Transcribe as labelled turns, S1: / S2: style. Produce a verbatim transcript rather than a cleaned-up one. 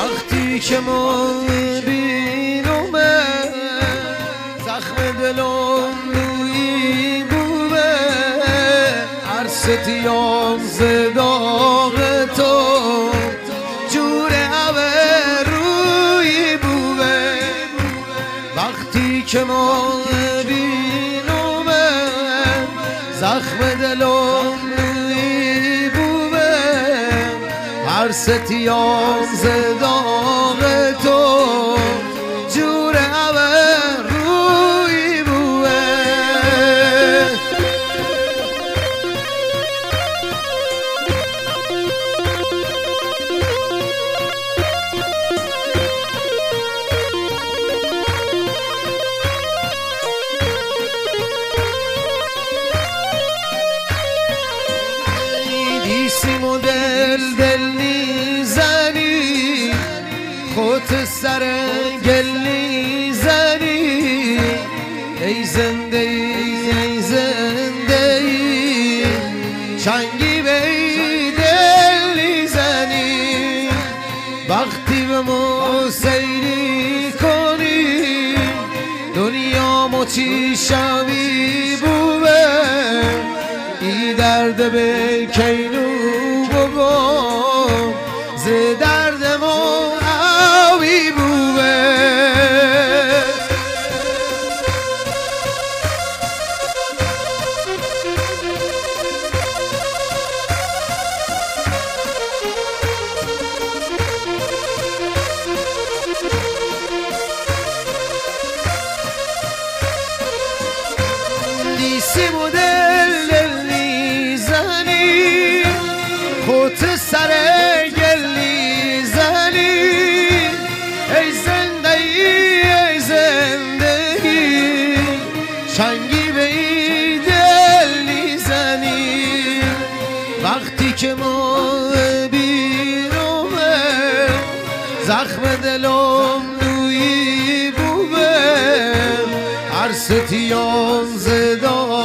S1: وقتی که ما بینم زخم دلم روی بوه هر ستیام زداغ تو جور اوه روی بوه وقتی که ما بینم زخم دلم روی بوه هر ستیام زداغ تو جور اوه روی بوه دیسیم و دل دل نیزنی خود سر گل نیزنی ای زنده ای ای زنده ای چنگی به ای دل نیزنی وقتی به ما سیری کنی دنیا مو چی شوی بوه ای درد به کینو بگو ز درد ما آوی بوه دیسی مدل دل نیزنی خود سر گل نیزنی ای زنده ای ای زنده ای چنگی به ای دل نیزنی وقتی که ما بینم زخم دلم نوی بوه هر ستیان زداغ